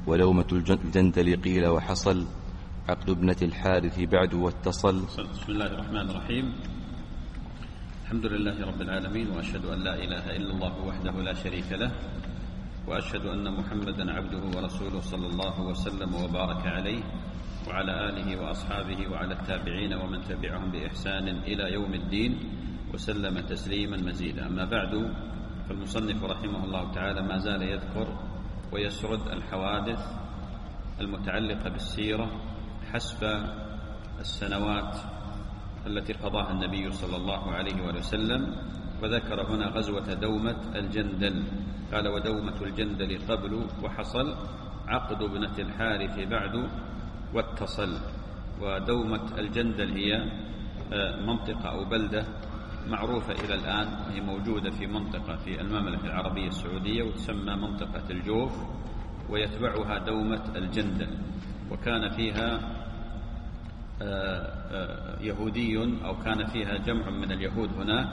ولومة الجندل قيل وحصل عقد ابنة الحارث بعد واتصل. بسم الله الرحمن الرحيم. الحمد لله رب العالمين، وأشهد أن لا إله إلا الله وحده لا شريك له، وأشهد أن محمدا عبده ورسوله صلى الله وسلم وبارك عليه وعلى آله وأصحابه وعلى التابعين ومن تبعهم بإحسان إلى يوم الدين وسلم تسليما مزيدا. أما بعد، فالمصنف رحمه الله تعالى ما زال يذكر ويسرد الحوادث المتعلقة بالسيرة حسب السنوات التي قضاها النبي صلى الله عليه وسلم، وذكر هنا غزوة دومة الجندل. قال: ودومة الجندل قبل وحصل عقد ابنة الحارث بعد واتصل. ودومة الجندل هي منطقة أو بلدة معروفة إلى الآن، وهي موجودة في منطقة في المملكة العربية السعودية، وتسمى منطقة الجوف، ويتبعها دومة الجندل. وكان فيها يهودي، أو كان فيها جمع من اليهود هناك،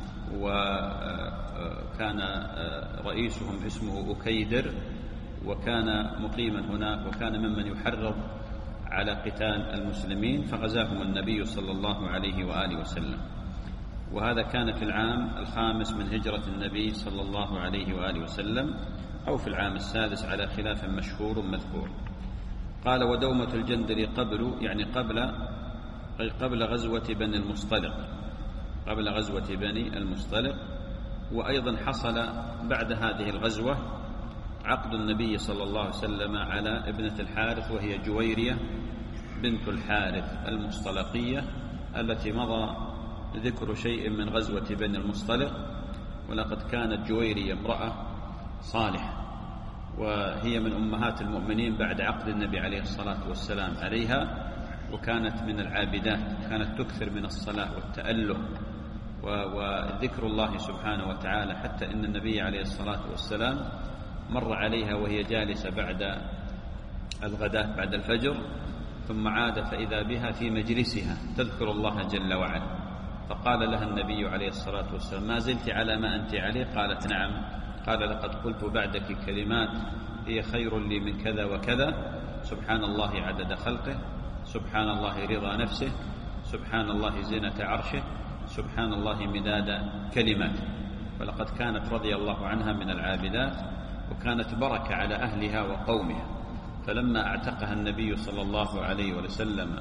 وكان رئيسهم اسمه أكيدر، وكان مقيما هناك، وكان ممن يحرض على قتال المسلمين، فغزاهم النبي صلى الله عليه وآله وسلم. وهذا كان في العام 5 من هجرة النبي صلى الله عليه وآله وسلم، أو في العام 6 على خلاف مشهور مذكور. قال: ودومة الجندل قبل، يعني قبل غزوة بني المصطلق، قبل غزوة بني المصطلق. وأيضا حصل بعد هذه الغزوة عقد النبي صلى الله عليه وسلم على ابنة الحارث، وهي جويرية بنت الحارث المصطلقية، التي مضى ذكر شيء من غزوة بني المصطلق. ولقد كانت جويرية امرأة صالحة، وهي من أمهات المؤمنين بعد عقد النبي عليه الصلاة والسلام عليها، وكانت من العابدات، كانت تكثر من الصلاة والتأله وذكر الله سبحانه وتعالى، حتى إن النبي عليه الصلاة والسلام مر عليها وهي جالسة بعد الغداة بعد الفجر، ثم عاد فإذا بها في مجلسها تذكر الله جل وعلا، فقال لها النبي عليه الصلاة والسلام: ما زلت على ما أنت عليه؟ قالت: نعم. قال: لقد قلت بعدك كلمات هي خير لي من كذا وكذا: سبحان الله عدد خلقه، سبحان الله رضا نفسه، سبحان الله زينة عرشه، سبحان الله مداد كلماته. ولقد كانت رضي الله عنها من العابدات، وكانت بركة على أهلها وقومها. فلما اعتقها النبي صلى الله عليه وسلم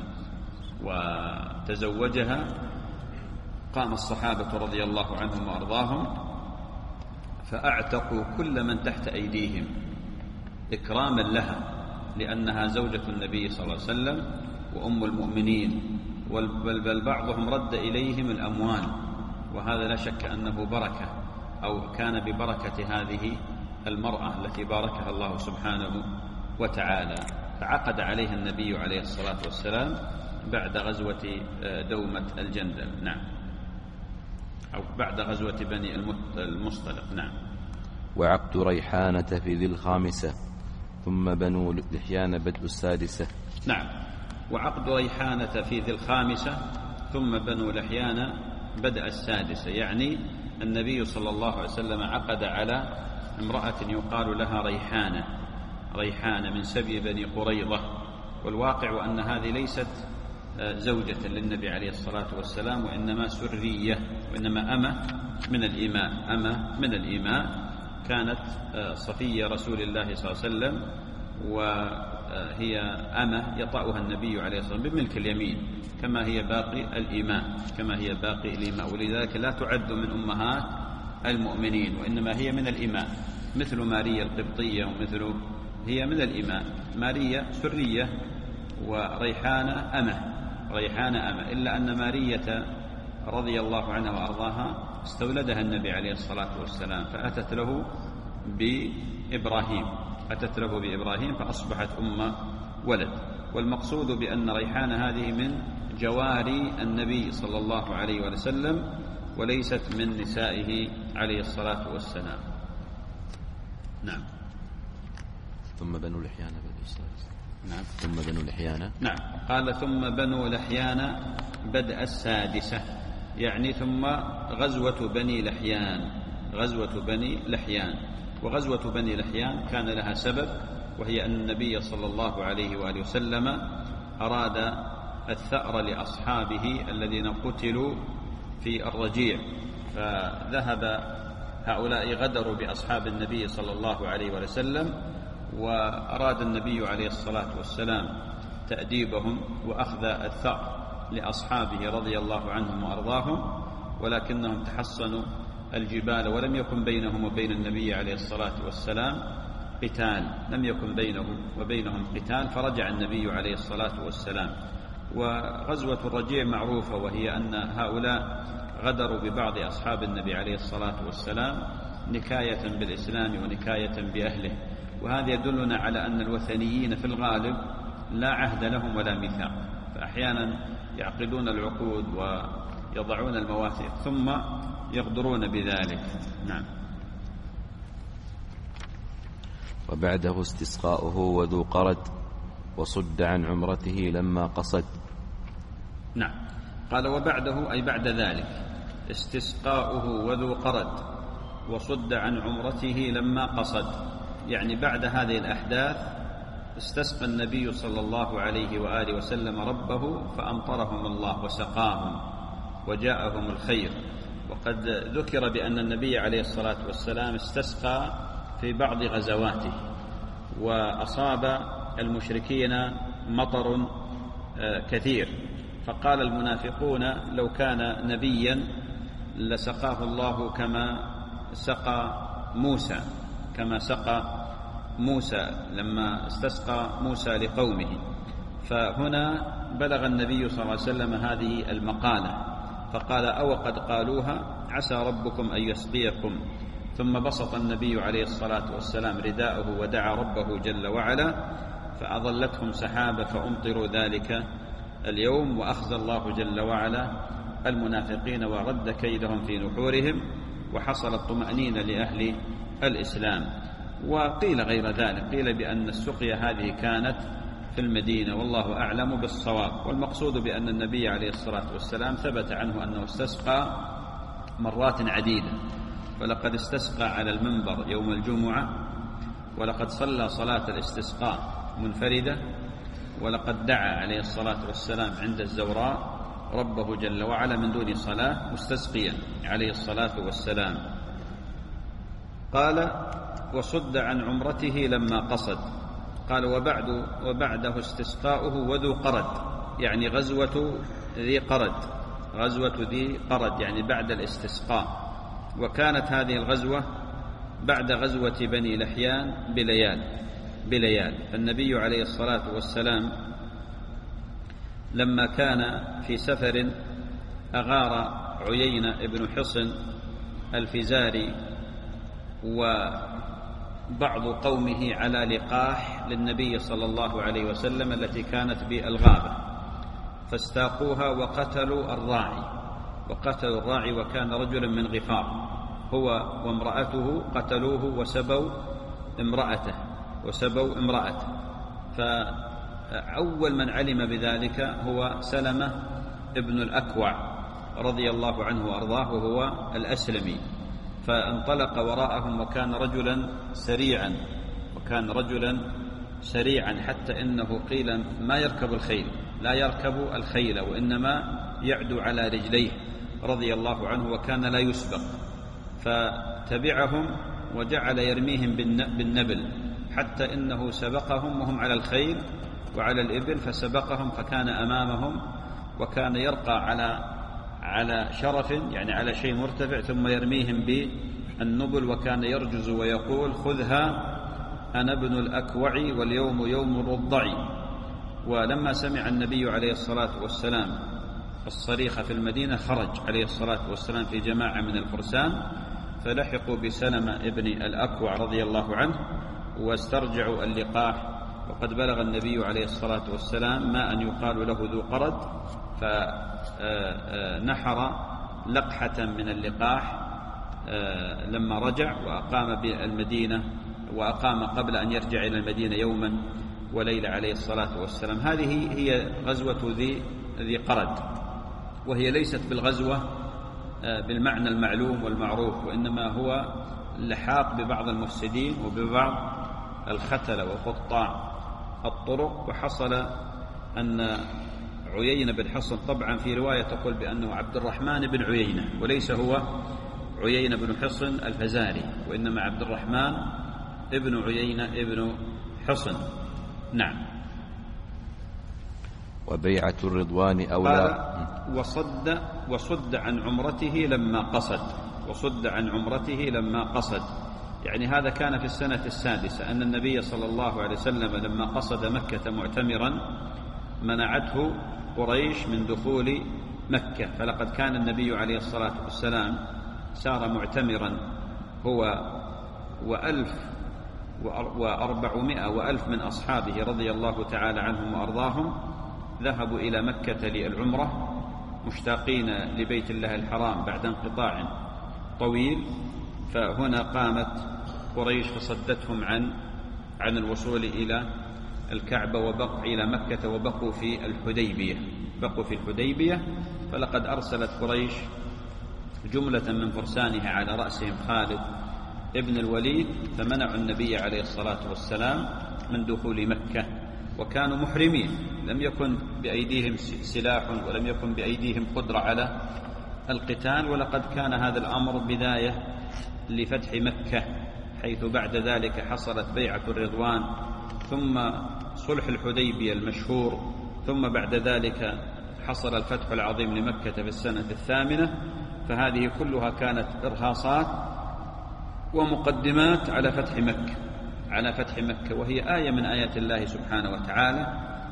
وتزوجها، قام الصحابة رضي الله عنهم وأرضاهم فأعتقوا كل من تحت أيديهم إكراما لها، لأنها زوجة النبي صلى الله عليه وسلم وأم المؤمنين، بل بعضهم رد إليهم الأموال، وهذا لا شك أنه بركة، أو كان ببركة هذه المرأة التي باركها الله سبحانه وتعالى. فعقد عليها النبي عليه الصلاة والسلام بعد غزوة دومة الجندل، نعم، أو بعد غزوة بني المصطلق، نعم. وعقد ريحانة في ذي الخامسة، ثم بنو لحيان بدء السادسة. نعم، وعقد ريحانة في ذي الخامسة، ثم بنو لحيان بدأ السادسة، يعني النبي صلى الله عليه وسلم عقد على امرأة يقال لها ريحانة من سبي بني قريظة. والواقع أن هذه ليست زوجة للنبي عليه الصلاة والسلام، وإنما سرية، وإنما أمة من الإماء، كانت صفية رسول الله صلى الله عليه وسلم، وهي أمة يطأها النبي عليه الصلاة والسلام بملك اليمين، كما هي باقي الإماء، ولذلك لا تعد من أمهات المؤمنين، وإنما هي من الإماء، مثل ماريا القبطية، هي من الإماء. ماريا سرية، وريحانة أمة، إلا أن مارية رضي الله عنها وأرضاها استولدها النبي عليه الصلاة والسلام، فأتت له بإبراهيم فأصبحت أم ولد. والمقصود بأن ريحانة هذه من جواري النبي صلى الله عليه وسلم، وليست من نسائه عليه الصلاة والسلام، نعم. ثم بنو لحيان بدء السادسة، نعم. ثم بنو لحيان، نعم. قال: ثم بنو لحيان بدء السادسة، يعني ثم غزوة بني لحيان. وغزوة بني لحيان كان لها سبب، وهي أن النبي صلى الله عليه وآله وسلم أراد الثأر لأصحابه الذين قتلوا في الرجيع، فذهب هؤلاء غدروا بأصحاب النبي صلى الله عليه وسلم، وأراد النبي عليه الصلاة والسلام تأديبهم وأخذ الثأر لأصحابه رضي الله عنهم وأرضاهم، ولكنهم تحصنوا الجبال ولم يكن بينهم وبين النبي عليه الصلاة والسلام قتال، لم يكن بينهم وبينهم قتال، فرجع النبي عليه الصلاة والسلام. وغزوة الرجيع معروفة، وهي أن هؤلاء غدروا ببعض أصحاب النبي عليه الصلاة والسلام نكاية بالإسلام ونكاية بأهله، وهذا يدلنا على أن الوثنيين في الغالب لا عهد لهم ولا ميثاق، فأحيانا يعقدون العقود ويضعون المواثيق ثم يغدرون بذلك. نعم. وبعده استسقاؤه وذو قرد وصد عن عمرته لما قصد. نعم. قال وبعده أي بعد ذلك استسقاؤه وذو قرد وصد عن عمرته لما قصد، يعني بعد هذه الأحداث استسقى النبي صلى الله عليه وآله وسلم ربه فأمطرهم الله وسقاهم وجاءهم الخير. وقد ذكر بأن النبي عليه الصلاة والسلام استسقى في بعض غزواته، وأصاب المشركين مطر كثير، فقال المنافقون لو كان نبيا لسقاه الله كما سقى موسى لما استسقى موسى لقومه. فهنا بلغ النبي صلى الله عليه وسلم هذه المقالة فقال أو قد قالوها عسى ربكم أن يسقيكم، ثم بسط النبي عليه الصلاة والسلام رداءه ودعا ربه جل وعلا فأظلتهم سحابة فأمطروا ذلك اليوم، وأخزى الله جل وعلا المنافقين ورد كيدهم في نحورهم، وحصلت طمأنينة لأهل الإسلام. وقيل غير ذلك، قيل بأن السقيا هذه كانت في المدينة، والله أعلم بالصواب. والمقصود بأن النبي عليه الصلاة والسلام ثبت عنه أنه استسقى مرات عديدة، فلقد استسقى على المنبر يوم الجمعة، ولقد صلى صلاة الاستسقاء منفردة، ولقد دعا عليه الصلاة والسلام عند الزوراء ربه جل وعلا من دون صلاة مستسقيا عليه الصلاة والسلام. قال وصد عن عمرته لما قصد. قال وبعده استسقاؤه وذو قرد، يعني غزوة ذي قرد يعني بعد الاستسقاء. وكانت هذه الغزوة بعد غزوة بني لحيان بليال. فالنبي عليه الصلاة والسلام لما كان في سفر أغار عيينة ابن حصن الفزاري وبعض قومه على لقاح للنبي صلى الله عليه وسلم التي كانت بالغابة، فاستاقوها وقتلوا الراعي وكان رجلا من غفار، هو وامرأته قتلوه وسبوا امرأته. فأول من علم بذلك هو سلمة ابن الأكوع رضي الله عنه وأرضاه، وهو الأسلمي، فانطلق وراءهم وكان رجلا سريعا حتى إنه قيل ما يركب الخيل، لا يركب الخيل وإنما يعدو على رجليه رضي الله عنه، وكان لا يسبق، فتبعهم وجعل يرميهم بالنبل حتى إنه سبقهم وهم على الخيل وعلى الإبل، فسبقهم فكان أمامهم، وكان يرقى على شرف يعني على شيء مرتفع، ثم يرميهم بالنبل، وكان يرجز ويقول خذها أنا ابن الأكوع واليوم يوم الرضع. ولما سمع النبي عليه الصلاة والسلام الصريخ في المدينة خرج عليه الصلاة والسلام في جماعة من الفرسان، فلحقوا بسلمة ابن الأكوع رضي الله عنه واسترجعوا اللقاح. وقد بلغ النبي عليه الصلاة والسلام ما أن يقال له ذو قرد، فنحر لقحة من اللقاح لما رجع وأقام بالمدينة، وأقام قبل أن يرجع إلى المدينة يوما وليلة عليه الصلاة والسلام. هذه هي غزوة ذي قرد، وهي ليست بالغزوة بالمعنى المعلوم والمعروف، وإنما هو اللحاق ببعض المفسدين وببعض الختل وقطاع الطرق. وحصل أن عيينة بن حصن، طبعا في رواية تقول بأنه عبد الرحمن بن عيينة وليس هو عيينة بن حصن الفزاري، وإنما عبد الرحمن ابن عيينة ابن حصن. نعم. وبيعة الرضوان أولى. وصد عن عمرته لما قصد، وصد عن عمرته لما قصد، يعني هذا كان في السنة السادسة أن النبي صلى الله عليه وسلم لما قصد مكة معتمرا منعته قريش من دخول مكة. فلقد كان النبي عليه الصلاة والسلام سار معتمرا هو 1400 من أصحابه رضي الله تعالى عنهم وأرضاهم، ذهبوا إلى مكة للعمرة مشتاقين لبيت الله الحرام بعد انقطاع طويل. فهنا قامت قريش فصدتهم عن الوصول إلى الكعبة وبقوا إلى مكة وبقوا في الحديبية. فلقد أرسلت قريش جملة من فرسانها على رأسهم خالد ابن الوليد، فمنعوا النبي عليه الصلاة والسلام من دخول مكة، وكانوا محرمين، لم يكن بأيديهم سلاح ولم يكن بأيديهم قدرة على القتال. ولقد كان هذا الأمر بداية لفتح مكة، حيث بعد ذلك حصلت بيعة الرضوان، ثم صلح الحديبية المشهور، ثم بعد ذلك حصل الفتح العظيم لمكة في السنة 8. فهذه كلها كانت إرهاصات ومقدمات على فتح مكة، وهي آية من آيات الله سبحانه وتعالى.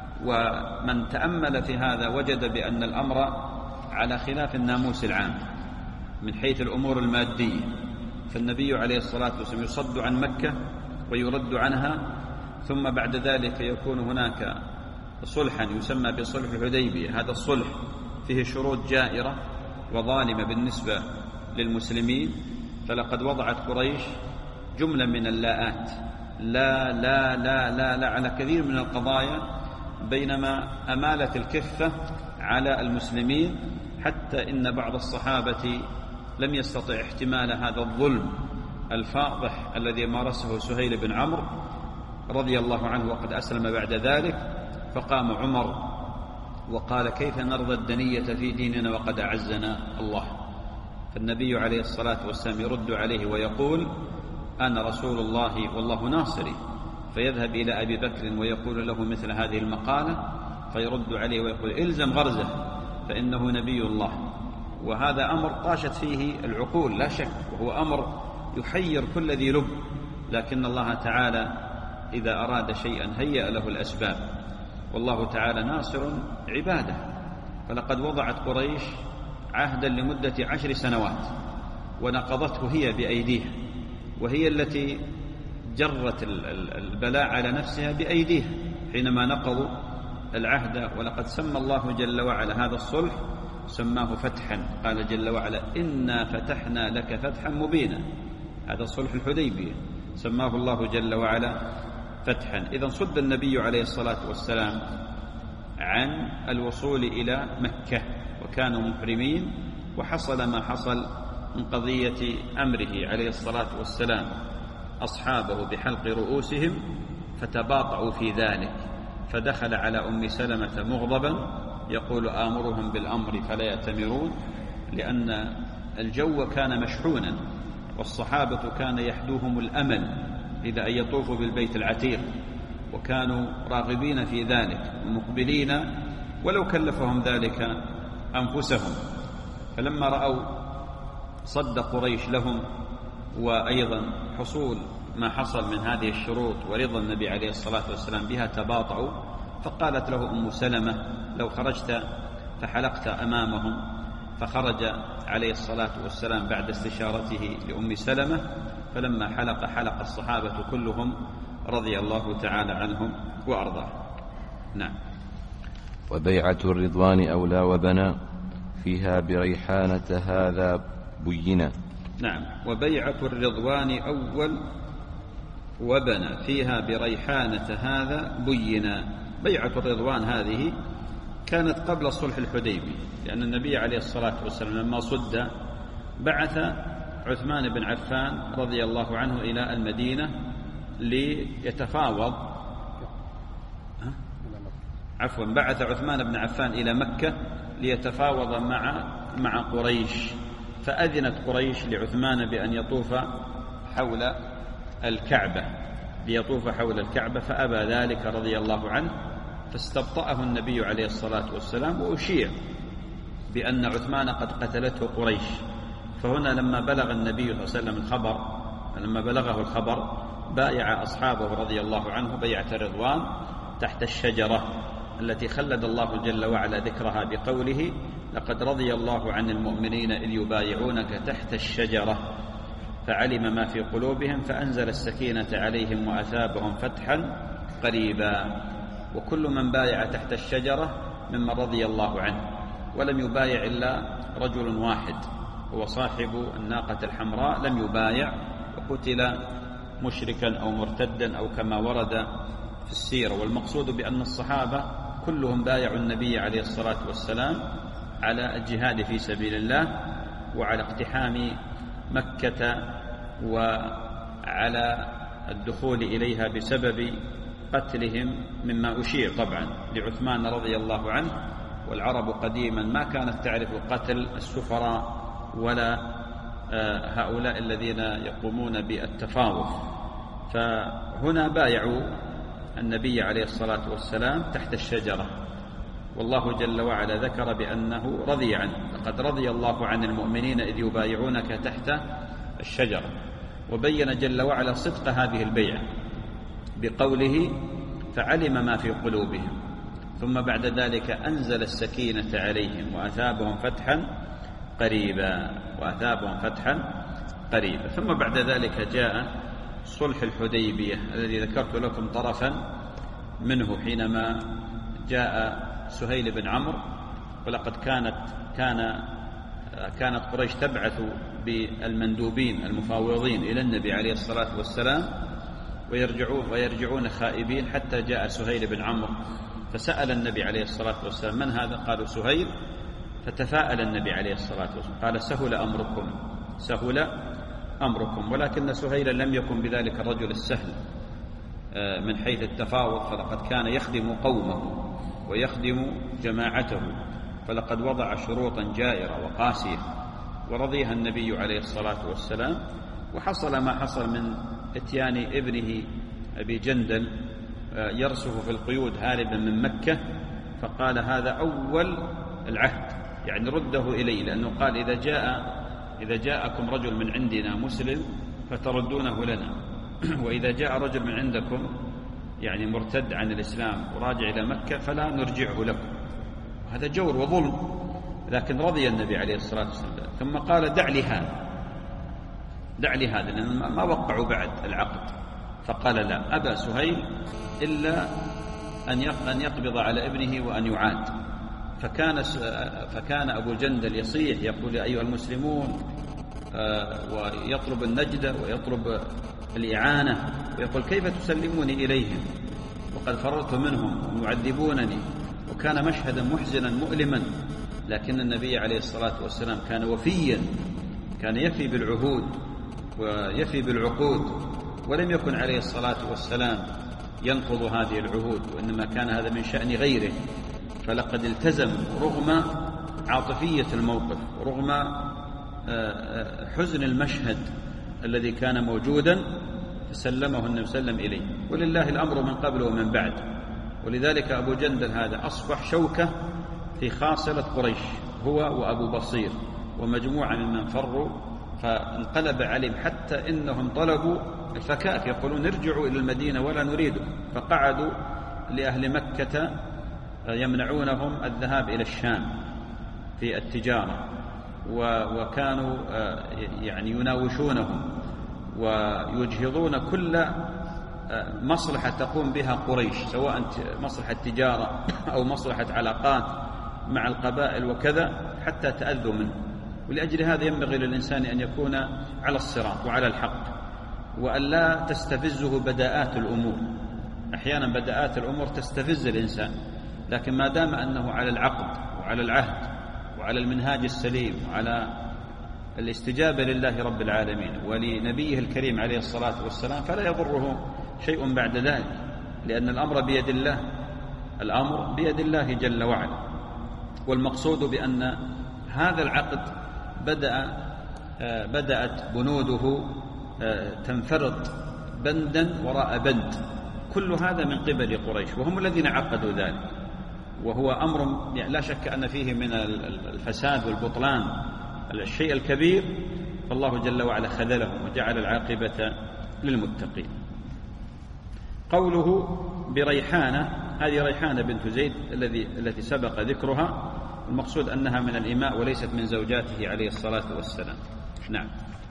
ومن تأمل في هذا وجد بأن الأمر على خلاف الناموس العام من حيث الأمور المادية. فالنبي عليه الصلاة والسلام يصد عن مكة ويرد عنها، ثم بعد ذلك يكون هناك صلحا يسمى بصلح الحديبية. هذا الصلح فيه شروط جائرة وظالمة بالنسبة للمسلمين. فلقد وضعت قريش جملة من اللاءات، لا لا لا لا لا على كثير من القضايا، بينما أمالت الكفة على المسلمين، حتى إن بعض الصحابة لم يستطع احتمال هذا الظلم الفاضح الذي مارسه سهيل بن عمرو رضي الله عنه وقد أسلم بعد ذلك. فقام عمر وقال: كيف نرضى الدنية في ديننا وقد أعزنا الله؟ فالنبي عليه الصلاة والسلام يرد عليه ويقول: أنا رسول الله والله ناصري. فيذهب إلى أبي بكر ويقول له مثل هذه المقالة، فيرد عليه ويقول: إلزم غرزه فإنه نبي الله. وهذا أمر طاشت فيه العقول لا شك، وهو أمر يحير كل ذي لب، لكن الله تعالى إذا أراد شيئا هيأ له الأسباب، والله تعالى ناصر عباده. فلقد وضعت قريش عهدا لمدة 10 سنوات ونقضته هي بأيديها، وهي التي جرت البلاء على نفسها بأيديها حينما نقضوا العهد. ولقد سمى الله جل وعلا هذا الصلح، سماه فتحا، قال جل وعلا: إنا فتحنا لك فتحا مبينا. هذا صلح الحديبية سماه الله جل وعلا فتحا. إذن صد النبي عليه الصلاة والسلام عن الوصول إلى مكة وكانوا محرمين، وحصل ما حصل من قضية أمره عليه الصلاة والسلام أصحابه بحلق رؤوسهم، فتباطؤوا في ذلك، فدخل على أم سلمة مغضبا يقول: آمرهم بالأمر فلا يأتمرون، لأن الجو كان مشحونا، والصحابة كان يحدوهم الأمل إلى أن يطوفوا بالبيت العتيق، وكانوا راغبين في ذلك ومقبلين ولو كلفهم ذلك أنفسهم. فلما رأوا صد قريش لهم، وأيضا حصول ما حصل من هذه الشروط ورضا النبي عليه الصلاة والسلام بها، تباطؤوا. فقالت له أم سلمة: لو خرجت فحلقت أمامهم. فخرج عليه الصلاة والسلام بعد استشارته لأم سلمة، فلما حلق الصحابة كلهم رضي الله تعالى عنهم وأرضاهم. نعم. وبيعة الرضوان أولى وبنى فيها بريحانة هذا بينا. نعم. وبيعة الرضوان أول وبنى فيها بريحانة هذا بينا. بيعة الرضوان هذه كانت قبل صلح الحديبية، لأن النبي عليه الصلاة والسلام لما صد بعث عثمان بن عفان رضي الله عنه إلى المدينة ليتفاوض. بعث عثمان بن عفان إلى مكة ليتفاوض مع قريش، فأذنت قريش لعثمان بأن يطوف حول الكعبة فأبى ذلك رضي الله عنه، فاستبطأه النبي عليه الصلاة والسلام، وأشيع بأن عثمان قد قتلته قريش. فهنا لما بلغ النبي صلى الله عليه وسلم لما بلغه الخبر بايع أصحابه رضي الله عنه بيعة الرضوان تحت الشجرة التي خلد الله جل وعلا ذكرها بقوله: لقد رضي الله عن المؤمنين إذ يبايعونك تحت الشجرة فعلم ما في قلوبهم فأنزل السكينة عليهم وأثابهم فتحا قريبا. وكل من بايع تحت الشجرة ممن رضي الله عنه، ولم يبايع إلا رجل واحد هو صاحب الناقة الحمراء، لم يبايع وقتل مشركا أو مرتدا أو كما ورد في السيرة. والمقصود بأن الصحابة كلهم بايعوا النبي عليه الصلاة والسلام على الجهاد في سبيل الله وعلى اقتحام مكة وعلى الدخول إليها بسبب قتلهم، مما أشير طبعا لعثمان رضي الله عنه. والعرب قديما ما كانت تعرف قتل السفراء ولا هؤلاء الذين يقومون بالتفاوض، فهنا بايعوا النبي عليه الصلاة والسلام تحت الشجرة، والله جل وعلا ذكر بأنه رضي عنه: لقد رضي الله عن المؤمنين إذ يبايعونك تحت الشجرة. وبين جل وعلا صدق هذه البيعة بقوله: فعلم ما في قلوبهم، ثم بعد ذلك أنزل السكينة عليهم وأثابهم فتحا قريبا. ثم بعد ذلك جاء صلح الحديبية الذي ذكرت لكم طرفا منه، حينما جاء سهيل بن عمرو. ولقد كانت قريش تبعث بالمندوبين المفاوضين إلى النبي عليه الصلاة والسلام ويرجعون خائبين، حتى جاء سهيل بن عمرو فسأل النبي عليه الصلاة والسلام: من هذا؟ قالوا: سهيل. فتفاءل النبي عليه الصلاة والسلام قال: سهل أمركم. ولكن سهيلا لم يكن بذلك الرجل السهل من حيث التفاوض، فلقد كان يخدم قومه ويخدم جماعته، فلقد وضع شروطا جائرة وقاسية ورضيها النبي عليه الصلاة والسلام. وحصل ما حصل من اتيان ابنه أبي جندل يرسف في القيود هاربا من مكة، فقال: هذا أول العهد، يعني رده إليه، لأنه قال: إذا جاءكم رجل من عندنا مسلم فتردونه لنا، وإذا جاء رجل من عندكم يعني مرتد عن الإسلام وراجع إلى مكة فلا نرجعه لكم. هذا جور وظلم، لكن رضي النبي عليه الصلاة والسلام. ثم قال: دع لي هذا لأن ما وقعوا بعد العقد. فقال: لا، أبى سهيل إلا أن يقبض على ابنه وأن يعاد. فكان أبو جندل يصيح يقول: يا أيها المسلمون، ويطلب النجدة ويطلب الإعانة، ويقول: كيف تسلموني إليهم وقد فررت منهم ويعذبونني؟ وكان مشهدا محزنا مؤلما. لكن النبي عليه الصلاة والسلام كان وفيا، كان يفي بالعهود ويفي بالعقود، ولم يكن عليه الصلاة والسلام ينقض هذه العهود، وإنما كان هذا من شأن غيره. فلقد التزم رغم عاطفية الموقف، رغم حزن المشهد الذي كان موجودا، فسلمه النبي صلى الله عليه وسلم إليه. ولله الأمر من قبل ومن بعد. ولذلك أبو جندل هذا أصبح شوكة في خاصلة قريش، هو وأبو بصير ومجموعة ممن فروا، فانقلب عليهم حتى إنهم طلبوا الفكاك، يقولون: ارجعوا إلى المدينة ولا نريده. فقعدوا لأهل مكة يمنعونهم الذهاب إلى الشام في التجارة، وكانوا يعني يناوشونهم ويجهضون كل مصلحة تقوم بها قريش، سواء مصلحة تجارة أو مصلحة علاقات مع القبائل وكذا، حتى تأذوا منه. ولأجل هذا ينبغي للإنسان أن يكون على الصراط وعلى الحق، وأن لا تستفزه بداءات الأمور. أحيانا بداءات الأمور تستفز الإنسان، لكن ما دام أنه على العقد وعلى العهد وعلى المنهاج السليم وعلى الاستجابة لله رب العالمين ولنبيه الكريم عليه الصلاة والسلام، فلا يضره شيء بعد ذلك، لأن الأمر بيد الله، الأمر بيد الله جل وعلا. والمقصود بأن هذا العقد بدأت بنوده تنفرط بندا وراء بند، كل هذا من قبل قريش، وهم الذين عقدوا ذلك، وهو أمر لا شك أن فيه من الفساد والبطلان الشيء الكبير، فالله جل وعلا خذلهم وجعل العاقبة للمتقين. قوله بريحانة، هذه ريحانة بنت زيد التي سبق ذكرها، المقصود أنها من الإماء وليست من زوجاته عليه الصلاة والسلام. نعم.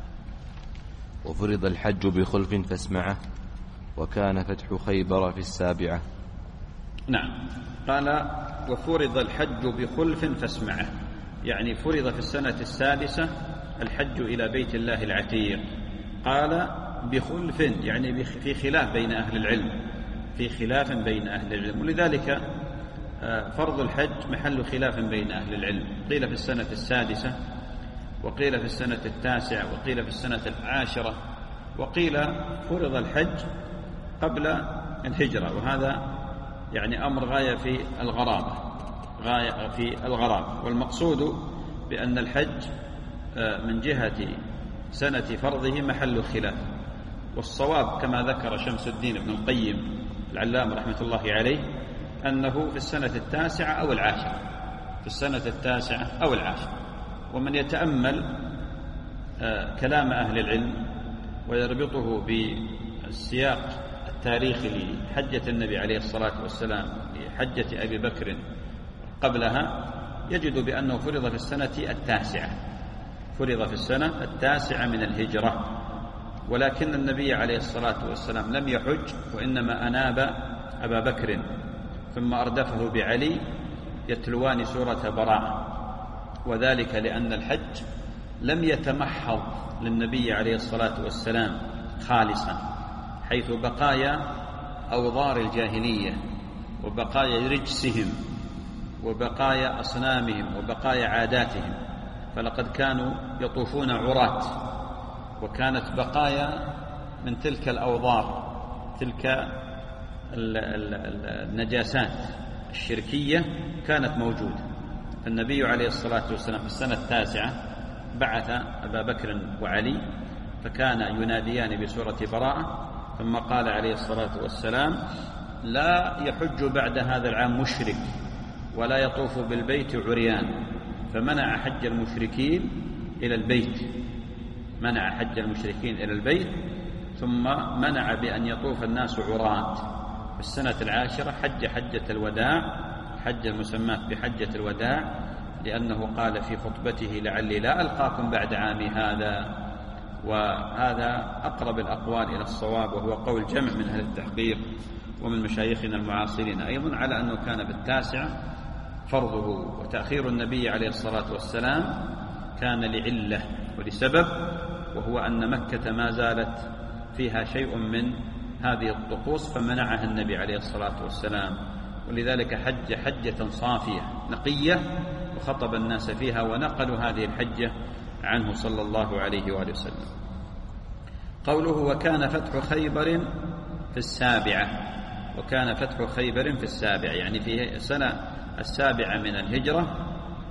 وفرض الحج بخلف فاسمعه، وكان فتح خيبر في 7. نعم، قال وفرض الحج بخلف فاسمعه، يعني فرض في السنة 6 الحج إلى بيت الله العتيق. قال بخلف يعني في خلاف بين أهل العلم، في خلاف بين أهل العلم، ولذلك فرض الحج محل خلاف بين أهل العلم، قيل في السنة 6، وقيل في السنة 9، وقيل في السنة 10، وقيل فرض الحج قبل الهجرة، وهذا يعني أمر غاية في الغرابة، غاية في الغرابة. والمقصود بأن الحج من جهة سنة فرضه محل خلاف، والصواب كما ذكر شمس الدين ابن القيم العلامة رحمة الله عليه أنه في السنة 9 أو 10، في السنة 9 أو 10. ومن يتأمل كلام أهل العلم ويربطه بالسياق التاريخي لحجة النبي عليه الصلاة والسلام لحجة أبي بكر قبلها، يجد بأنه فرض في السنة 9، فرض في السنة 9 من الهجرة، ولكن النبي عليه الصلاة والسلام لم يحج، وإنما أناب أبا بكر ثم أردفه بعلي يتلوان سورة براءة، وذلك لأن الحج لم يتمحض للنبي عليه الصلاة والسلام خالصا، حيث بقايا أوضار الجاهلية وبقايا رجسهم وبقايا أصنامهم وبقايا عاداتهم، فلقد كانوا يطوفون عراة، وكانت بقايا من تلك الأوضار، تلك النجاسات الشركية كانت موجودة. فالنبي عليه الصلاة والسلام في السنة 9 بعث أبا بكر وعلي، فكان يناديان بسورة براءة، ثم قال عليه الصلاة والسلام لا يحج بعد هذا العام مشرك ولا يطوف بالبيت عريان، فمنع حج المشركين إلى البيت، منع حج المشركين إلى البيت، ثم منع بأن يطوف الناس عراة. في السنة 10 حج حجة الوداع، حج المسمات بحجة الوداع، لأنه قال في خطبته لعلي لا ألقاكم بعد عامي هذا، وهذا أقرب الأقوال إلى الصواب، وهو قول جمع من أهل التحقيق ومن مشايخنا المعاصرين أيضا على أنه كان بالتاسع فرضه. وتأخير النبي عليه الصلاة والسلام كان لعلة ولسبب، وهو أن مكة ما زالت فيها شيء من هذه الطقوس فمنعها النبي عليه الصلاة والسلام، ولذلك حج حجة صافية نقية وخطب الناس فيها، ونقلوا هذه الحجة عنه صلى الله عليه وآله وسلم. قوله وكان فتح خيبر في 7، وكان فتح خيبر في 7 يعني في السنة 7 من الهجرة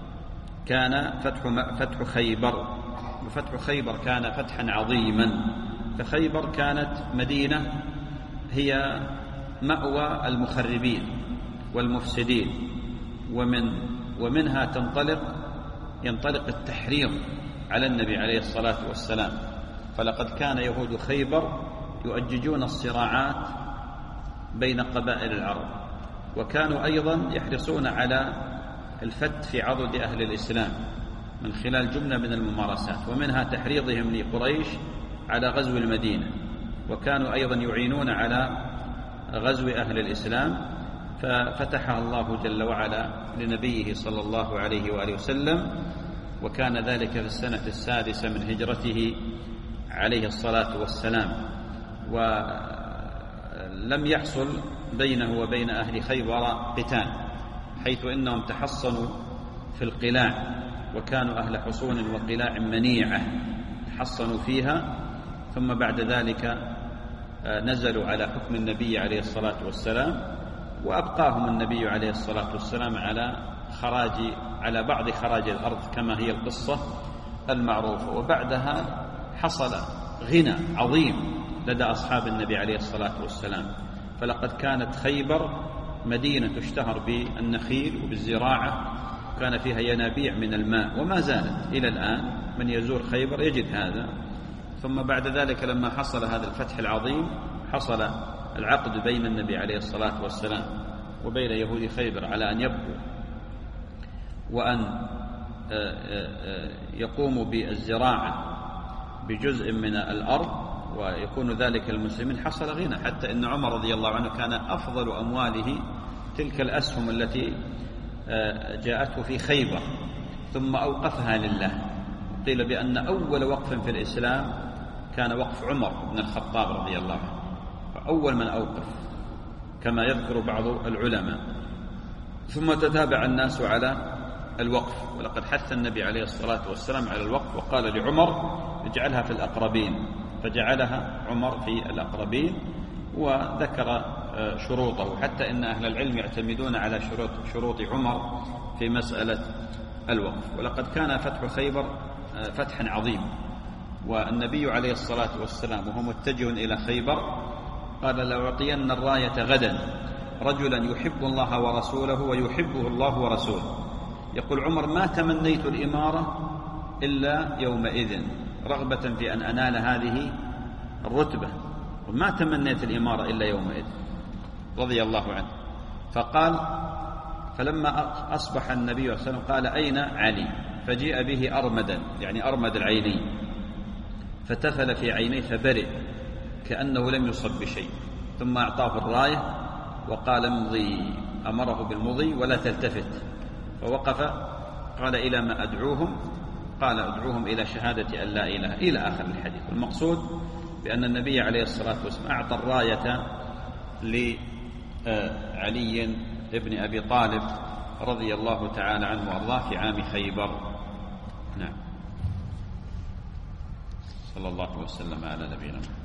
كان فتح خيبر. وفتح خيبر كان فتحا عظيما، فخيبر كانت مدينة هي مأوى المخربين والمفسدين، ومنها ينطلق التحريض على النبي عليه الصلاة والسلام. فلقد كان يهود خيبر يؤججون الصراعات بين قبائل العرب، وكانوا أيضا يحرصون على الفت في عضد أهل الإسلام من خلال جملة من الممارسات، ومنها تحريضهم لقريش على غزو المدينة، وكانوا أيضا يعينون على غزو أهل الإسلام، ففتحها الله جل وعلا لنبيه صلى الله عليه وآله وسلم، وكان ذلك في السنة 6 من هجرته عليه الصلاة والسلام. ولم يحصل بينه وبين أهل خيبر قتال، حيث إنهم تحصنوا في القلاع، وكانوا أهل حصون وقلاع منيعة تحصنوا فيها، ثم بعد ذلك نزلوا على حكم النبي عليه الصلاة والسلام، وأبقاهم النبي عليه الصلاة والسلام على بعض خراج الأرض كما هي القصة المعروفة. وبعدها حصل غنى عظيم لدى أصحاب النبي عليه الصلاة والسلام، فلقد كانت خيبر مدينة تشتهر بالنخيل وبالزراعة، كان فيها ينابيع من الماء، وما زالت إلى الآن من يزور خيبر يجد هذا. ثم بعد ذلك لما حصل هذا الفتح العظيم حصل العقد بين النبي عليه الصلاة والسلام وبين يهود خيبر على أن يبقوا وأن يقوموا بالزراعة بجزء من الأرض ويكون ذلك المسلمين. حصل غنى حتى إن عمر رضي الله عنه كان أفضل أمواله تلك الأسهم التي جاءته في خيبر ثم أوقفها لله. قيل بأن أول وقف في الإسلام كان وقف عمر بن الخطاب رضي الله عنه، فأول من أوقف كما يذكر بعض العلماء. ثم تتابع الناس على الوقف، ولقد حث النبي عليه الصلاة والسلام على الوقف وقال لعمر اجعلها في الأقربين، فجعلها عمر في الأقربين وذكر شروطه، حتى إن أهل العلم يعتمدون على شروط عمر في مسألة الوقف. ولقد كان فتح خيبر فتحا عظيما، والنبي عليه الصلاة والسلام وهو متجه إلى خيبر قال لأعطين الراية غدا رجلا يحب الله ورسوله ويحبه الله ورسوله. يقول عمر ما تمنيت الإمارة إلا يومئذ رغبة في أن أنال هذه الرتبة، وما تمنيت الإمارة إلا يومئذ رضي الله عنه. فقال فلما أصبح النبي صلى الله عليه وسلم قال أين علي؟ فجيء به أرمدا، يعني أرمد العينين، فتفل في عينيه فبرئ كأنه لم يصب بشيء، ثم أعطاه الراية وقال امضي، أمره بالمضي ولا تلتفت. فوقف قال إلى ما أدعوهم؟ قال أدعوهم إلى شهادة أن لا إله إلى آخر الحديث. المقصود بأن النبي عليه الصلاة والسلام أعطى الراية لعلي ابن أبي طالب رضي الله تعالى عنه وأرضاه في عام خيبر. نعم. صلى الله وسلم على نبينا محمد.